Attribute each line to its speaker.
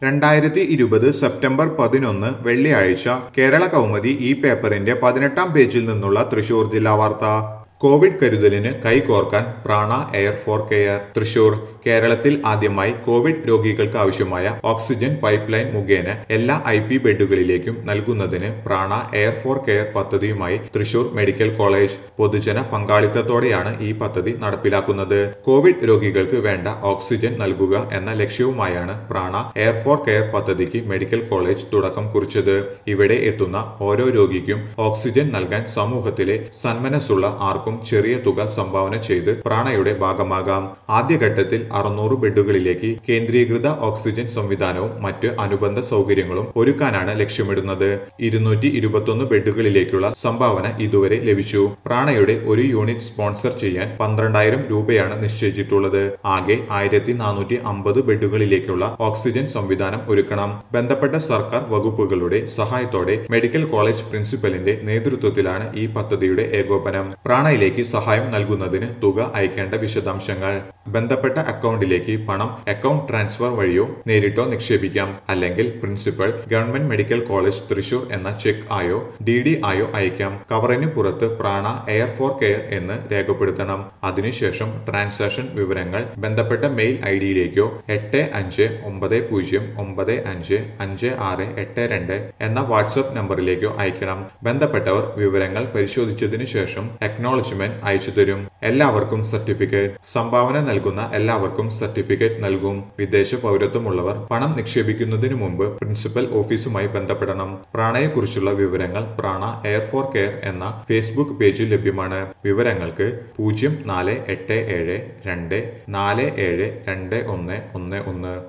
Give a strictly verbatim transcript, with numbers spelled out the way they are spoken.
Speaker 1: രണ്ടായിരത്തി ഇരുപത് സെപ്റ്റംബർ പതിനൊന്ന് വെള്ളിയാഴ്ച കേരള കൗമുദി ഈ പേപ്പറിന്റെ പതിനെട്ടാം പേജിൽ നിന്നുള്ള തൃശൂർ ജില്ലാ വാർത്ത. Covid കരുതലിന് കൈകോർക്കാൻ Prana air for care. Thrissur. കേരളത്തിൽ ആദ്യമായി കോവിഡ് രോഗികൾക്ക് ആവശ്യമായ ഓക്സിജൻ പൈപ്പ് ലൈൻ മുഖേന എല്ലാ ഐ പി ബെഡുകളിലേക്കും നൽകുന്നതിന് പ്രാണ എയർ ഫോർ കെയർ പദ്ധതിയുമായി തൃശൂർ മെഡിക്കൽ കോളേജ് പൊതുജന പങ്കാളിത്തത്തോടെയാണ് ഈ പദ്ധതി നടപ്പിലാക്കുന്നത്. കോവിഡ് രോഗികൾക്ക് വേണ്ട ഓക്സിജൻ നൽകുക എന്ന ലക്ഷ്യവുമായാണ് പ്രാണ എയർ ഫോർ കെയർ പദ്ധതിക്ക് മെഡിക്കൽ കോളേജ് തുടക്കം കുറിച്ചത്. ഇവിടെ എത്തുന്ന ഓരോ രോഗിക്കും ഓക്സിജൻ നൽകാൻ സമൂഹത്തിലെ സന്മനസ്സുള്ള ആർക്കും ചെറിയ തുക സംഭാവന ചെയ്ത് പ്രാണയുടെ ഭാഗമാകാം. ആദ്യഘട്ടത്തിൽ അറുന്നൂറ് ബെഡുകളിലേക്ക് കേന്ദ്രീകൃത ഓക്സിജൻ സംവിധാനവും മറ്റ് അനുബന്ധ സൗകര്യങ്ങളും ഒരുക്കാനാണ് ലക്ഷ്യമിടുന്നത്. ഇരുന്നൂറ്റി ഇരുപത്തൊന്ന് ബെഡുകളിലേക്കുള്ള സംഭാവന ഇതുവരെ ലഭിച്ചു. പ്രാണയുടെ ഒരു യൂണിറ്റ് സ്പോൺസർ ചെയ്യാൻ പന്ത്രണ്ടായിരം രൂപയാണ് നിശ്ചയിച്ചിട്ടുള്ളത്. ആകെ ആയിരത്തി നാനൂറ്റി അമ്പത് ബെഡുകളിലേക്കുള്ള ഓക്സിജൻ സംവിധാനം ഒരുക്കണം. ബന്ധപ്പെട്ട സർക്കാർ വകുപ്പുകളുടെ സഹായത്തോടെ മെഡിക്കൽ കോളേജ് പ്രിൻസിപ്പലിന്റെ നേതൃത്വത്തിലാണ് ഈ പദ്ധതിയുടെ ഏകോപനം. പ്രാണയിലേക്ക് സഹായം നൽകുന്നതിന് തുക അയക്കേണ്ട വിശദാംശങ്ങൾ: ബന്ധപ്പെട്ട അക്കൗണ്ടിലേക്ക് പണം അക്കൗണ്ട് ട്രാൻസ്ഫർ വഴിയോ നേരിട്ടോ നിക്ഷേപിക്കാം. അല്ലെങ്കിൽ principal government medical college Thrissur എന്ന ചെക്ക് ആയോ ഡി ഡി ആയോ അയക്കാം. കവറിന് പുറത്ത് പ്രാണ എയർ ഫോർ കെയർ എന്ന് രേഖപ്പെടുത്തണം. അതിനുശേഷം ട്രാൻസാക്ഷൻ വിവരങ്ങൾ ബന്ധപ്പെട്ട മെയിൽ ഐ ഡിയിലേക്കോ എട്ട് അഞ്ച് ഒമ്പത് പൂജ്യം ഒമ്പത് അഞ്ച് അഞ്ച് ആറ് എട്ട് രണ്ട് എന്ന വാട്സ്ആപ്പ് നമ്പറിലേക്കോ അയക്കണം. ബന്ധപ്പെട്ടവർ വിവരങ്ങൾ പരിശോധിച്ചതിനു ശേഷം അക്നോളജ്മെന്റ് അയച്ചു തരും. എല്ലാവർക്കും സർട്ടിഫിക്കറ്റ്. സംഭാവന നൽകുന്ന എല്ലാവർക്കും സർട്ടിഫിക്കറ്റ് നൽകും. വിദേശ പൗരത്വമുള്ളവർ പണം നിക്ഷേപിക്കുന്നതിനു മുമ്പ് പ്രിൻസിപ്പൽ ഓഫീസുമായി ബന്ധപ്പെടണം. പ്രാണയെക്കുറിച്ചുള്ള വിവരങ്ങൾ പ്രാണ എയർ ഫോർ കെയർ എന്ന ഫേസ്ബുക്ക് പേജിൽ ലഭ്യമാണ്. വിവരങ്ങൾക്ക് പൂജ്യം നാല് എട്ട് ഏഴ് രണ്ട് നാല് ഏഴ് രണ്ട് ഒന്ന് ഒന്ന് ഒന്ന്.